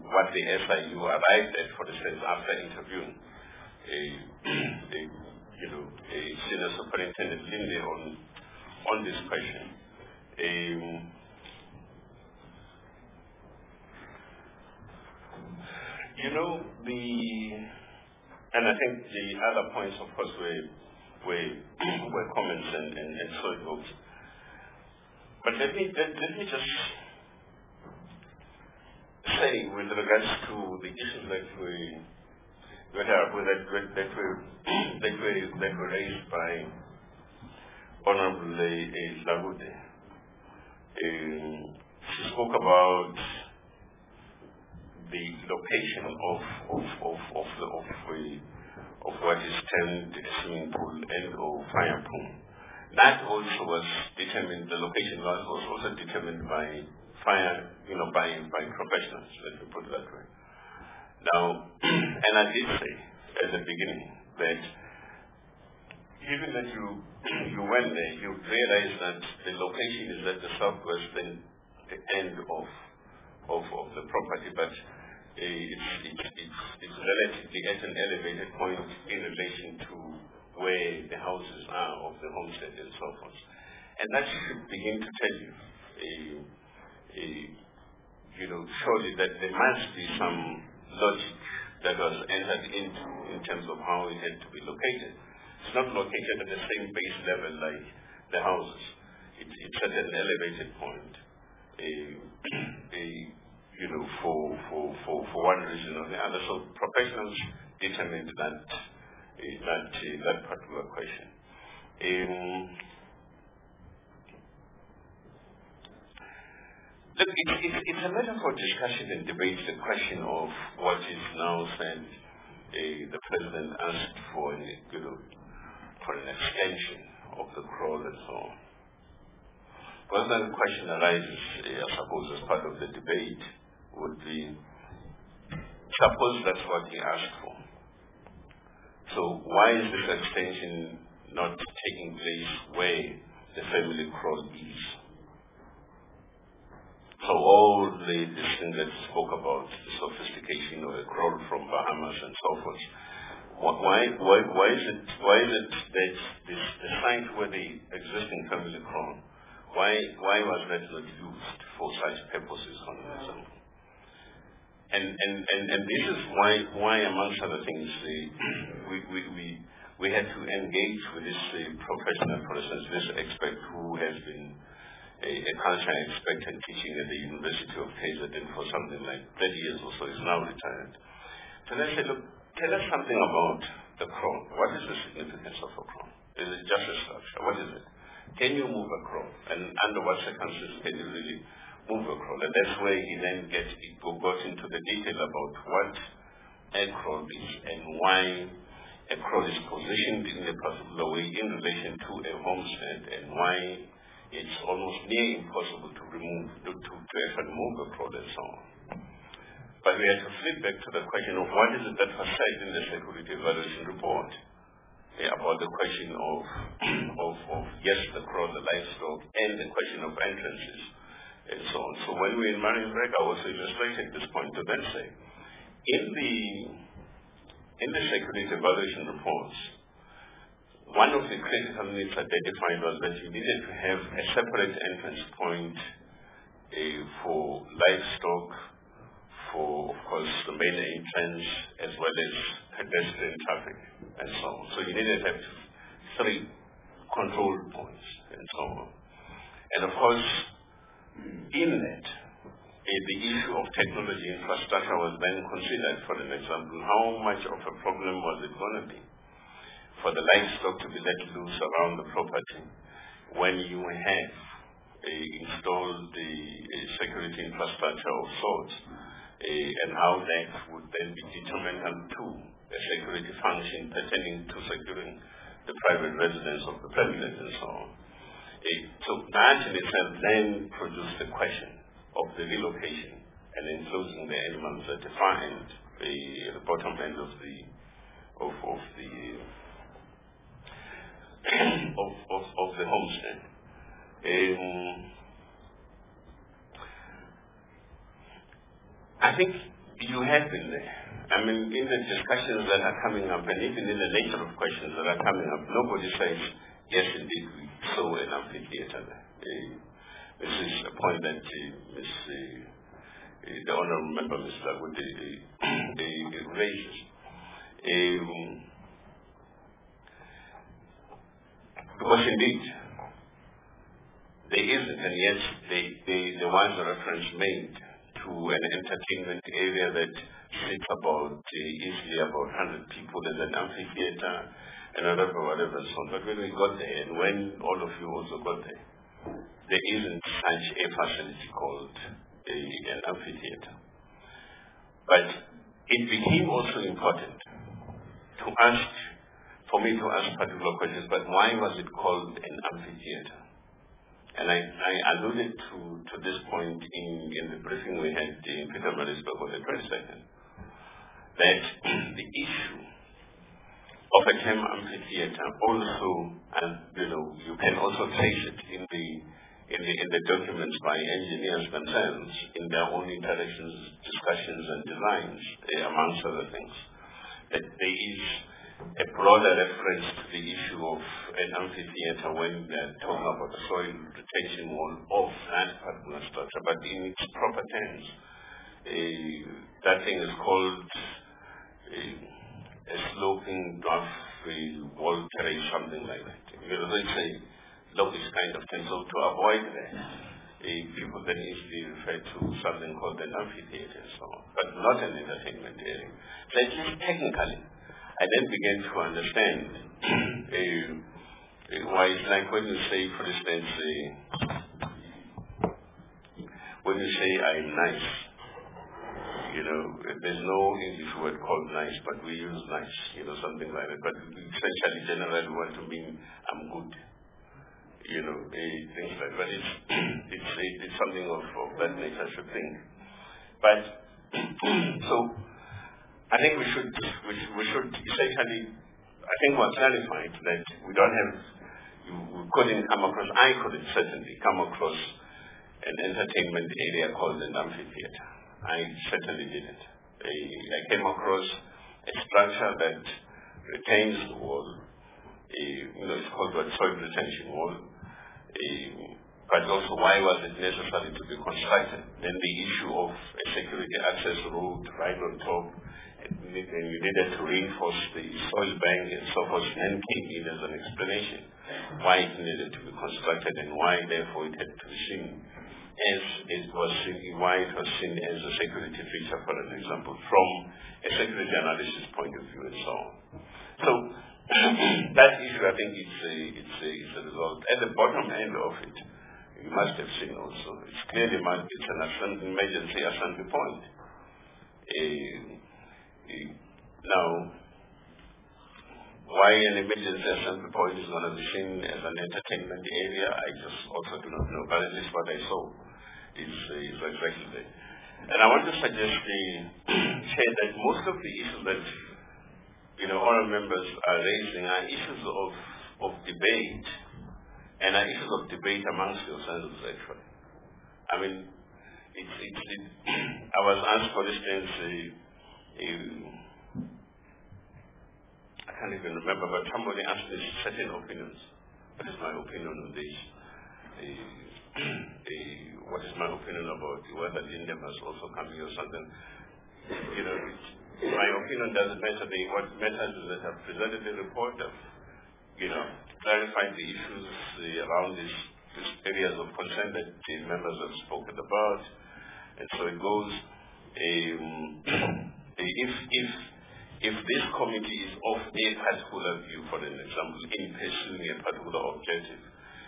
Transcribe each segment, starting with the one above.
what the SIU arrived at, for instance, after interviewing Senior Superintendent Linde on this question. And I think the other points, of course, were comments and so it goes. But let me just say, with regards to the issues that were raised by Honorable Lagude. She spoke about the location of what is termed a swimming pool and or fire pool. That also was determined. The location was also determined by fire, by professionals. Let me put it that way. Now, and I did say at the beginning that given that you went there, you realized that the location is at the southwestern end of the property, but it's relatively at an elevated point in relation to where the houses are of the homestead and so forth. And that should begin to tell you, surely that there must be some logic that was entered into in terms of how it had to be located. It's not located at the same base level like the houses. It's at an elevated point. For one reason or the other. So professionals determined that particular question. Look, it's a matter for discussion and debate, the question of what is now said. The President asked for an extension of the crawl and so on. Well, then the question arises, I suppose, as part of the debate, would be, suppose that's what he asked for. So why is this extension not taking place where the family crawl is? So all the things that spoke about the sophistication of a crawl from Bahamas and so forth, why is it that the site where the existing family crawl, why was that not used for such purposes, for example? And this is why amongst other things, we had to engage with this professional, for instance, this expert who has been a culture expert and teaching at the University of KZN for something like 30 years or so, is now retired. So let's say, look, tell us something about the crown. What is the significance of a crown? Is it just a structure? What is it? Can you move a crown? And under what circumstances can you really move a crown? And that's where he then got into the detail about what a crown is and why a crown is positioned in a particular way in relation to a homestead and why it's almost near impossible to actually move a crown and so on. But we have to flip back to the question of what is it that was said in the security evaluation report about the question of yes, the crown, the livestock, and the question of entrances and so on. So when we're in Marienburg, I also illustrated this point to then say, in the security evaluation reports, one of the critical needs identified was that you needed to have a separate entrance point for livestock, for, of course, the main entrance, as well as pedestrian traffic, and so on. So you needed to have 3 control points, and so on. And of course, in that, the issue of technology infrastructure was then considered. For an example, how much of a problem was it going to be for the livestock to be let loose around the property when you have installed the security infrastructure of sorts, and how that would then be detrimental to a security function pertaining to securing the private residence of the President and so on. So that in itself then produced the question of the relocation and enclosing the animals at the far end, the bottom end of the homestead. I think You have been there. I mean, in the discussions that are coming up, and even in the nature of questions that are coming up, nobody says, yes, indeed, we saw an amphitheater there. This is a point that the Honourable Member, Mr. Agudi, raises. Because indeed, there isn't, and yes, there was a reference made to an entertainment area that sits about easily about 100 people in an amphitheater and whatever and so on. But when we got there, and when all of you also got there, there isn't such a facility called an amphitheater. But it became also important for me to ask particular questions, but why was it called an amphitheater? And I alluded to this point in the briefing we had in Pietermaritzburg on the 22nd, that the issue of a term amphitheater also, and you can also trace it in the documents by engineers themselves in their own interactions, discussions, and designs, amongst other things, that there is a broader reference to the issue of an amphitheater when they're talking about the soil retention wall of that particular structure, but in its proper terms, that thing is called a sloping dwarf wall terrace, something like that. They say, look, this kind of thing. So to avoid that, people then easily refer to something called an amphitheater and so on, but not an entertainment area. So at least technically, I then began to understand why it's like when you say, for instance, when you say I'm nice, there's no English word called nice, but we use nice, something like that. But essentially, generally, we want to mean I'm good, things like that. But it's something of that nature, I should think. But so I think we should essentially, I think we're clarified that we don't have, we couldn't come across, I couldn't certainly come across an entertainment area called an amphitheater. I certainly didn't. I came across a structure that retains the wall, it's called a soil retention wall, but also why was it necessary to be constructed? Then the issue of a security access road right on top, and you needed to reinforce the soil bank and so forth, and came in as an explanation why it needed to be constructed and why therefore it had to be seen as it was seen, why it was seen as a security feature, for an example, from a security analysis point of view and so on. So that issue, I think, it's a result. At the bottom end of it, you must have seen also, it's clearly it's an emergency assembly point. Now, why an emergency assembly point is going to be seen as an entertainment area, I just also do not know, but at least what I saw is exactly that. And I want to suggest say that most of the issues that all members are raising are issues of debate, and are issues of debate amongst yourselves actually. I mean, I was asked, for instance, I can't even remember, but somebody asked me certain opinions. What is my opinion on this? What is my opinion about whether Linda must also come here or something? My opinion doesn't matter. What matters is that I've presented the report, I've clarified the issues around these areas of concern that the members have spoken about, and so it goes. If this committee is of a particular view, for an example, in pursuing a particular objective,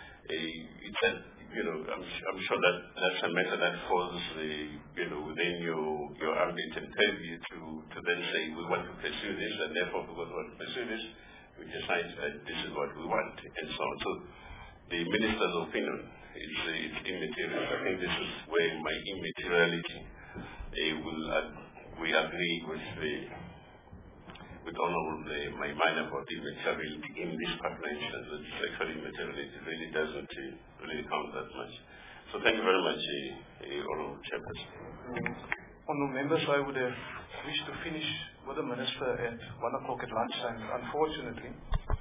I'm sure that that's a matter that falls, within your ambit and purview to then say we want to pursue this, and therefore because we want to pursue this, we decide that this is what we want, and so on. So the minister's opinion is immaterial. I think this is where my immateriality we agree with Honourable my mind about immateriality in this particular instance. It's actually immateriality really doesn't really count that much. So thank you very much, Honourable Chairperson. Honourable members, I would have wished to finish with the Minister at 1 o'clock at lunchtime. Unfortunately,